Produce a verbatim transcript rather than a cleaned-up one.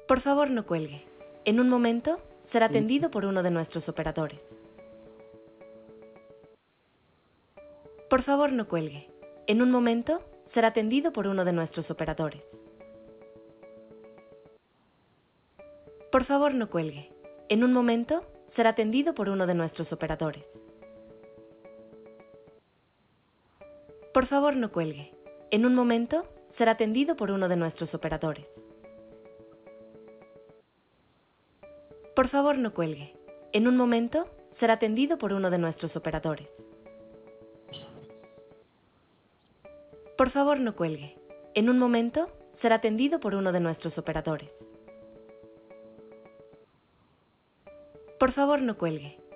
Por favor, no cuelgue. En un momento será atendido por uno de nuestros operadores. Por favor, no cuelgue. En un momento será atendido por uno de nuestros operadores. Por favor, no cuelgue. En un momento será atendido por uno de nuestros operadores. Por favor, no cuelgue. En un momento será atendido por uno de nuestros operadores. Por favor, no cuelgue. En un momento será atendido por uno de nuestros operadores. Por favor, no cuelgue. En un momento será atendido por uno de nuestros operadores. Por favor, no cuelgue.